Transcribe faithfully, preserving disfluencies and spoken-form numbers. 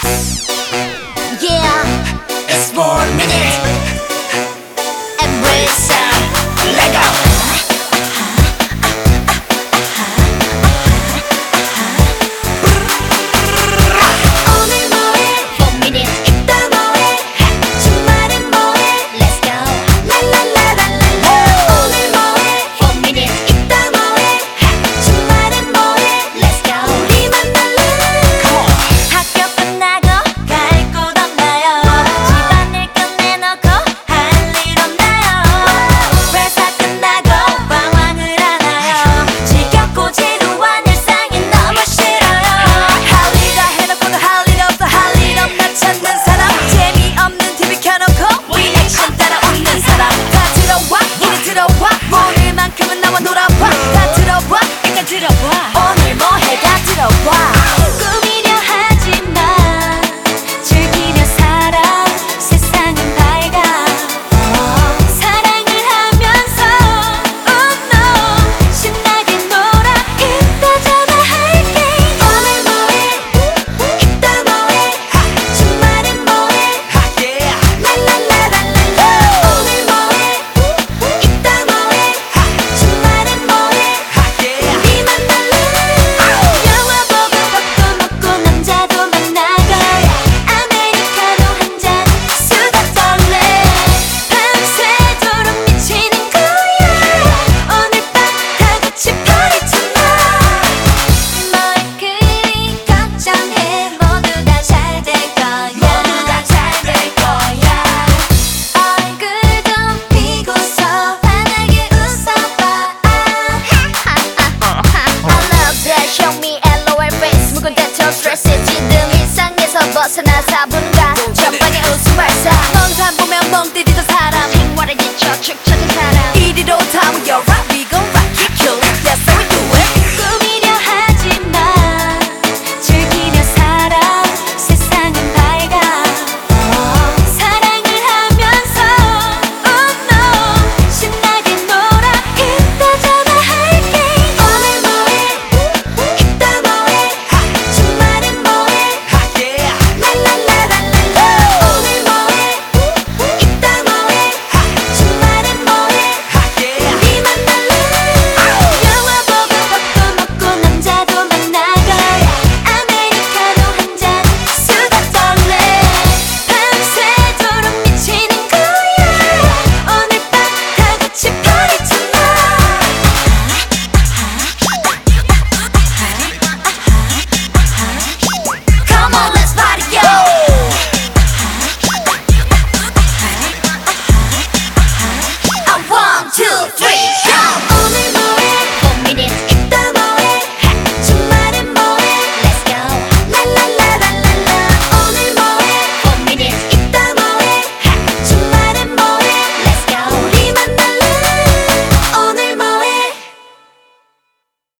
Yeah, it's four minutes. Embrace it. Let go. 오늘 뭐해? four minutes. 이따 뭐해? 주말엔 뭐해? Let's go. 랄랄라랄랄라. 오늘 뭐해? four minutes. 이따 뭐해? 주말엔 뭐해? Let's go. 우리 만날래? 학교 끝나고 갈 곳 없나요? 집안일 끝내놓고 할 일 없나요? 회사 끝나고 방황을 하나요? 지겹고 지루한 일상이 너무 싫어요. 할 일 다 해놓고도 할 일 없어. 할 일 없나 찾는 사람. 재미없는 티비 켜놓고 리액션 따라 웃는 사람. 다 들어와 이리 들어와. 오늘만큼은 나와 놀아봐. 다 들어와 일단 들어봐. 오늘 뭐해 다 들어와. 꾸미려 하지마. 즐기며 살아. 세상은 밝아. 사랑을 하면서 Oh no 신나게 놀아. 이따 전화할게. 오늘 뭐해? 이따 뭐해? 주말엔 뭐해? 랄랄라랄랄라. 오늘 뭐해? 이따 뭐해? 주말엔 뭐해? 우리 만날래? 영화 보고 밥도 먹고 남자도 만나고 아메리카노 한 잔 수다 떨래. 밤새도록 미치는 거야. 오늘 밤 다 같이 party tonight. 뭘 그리 걱정해. 모두 다 잘 될 거야. 모두 다 잘 될 거야. 얼굴 좀 피고서 환하게 웃어봐. I love that show me LOL face. 묵은 듯한 스트레스 찌든 일상에서 벗어나 사분간 전방에 웃음 발사. 멍만 보면 멍 때리던 사람. 생활에 지쳐 축 처진 사람. 이리로 다 모여라. We gon' rock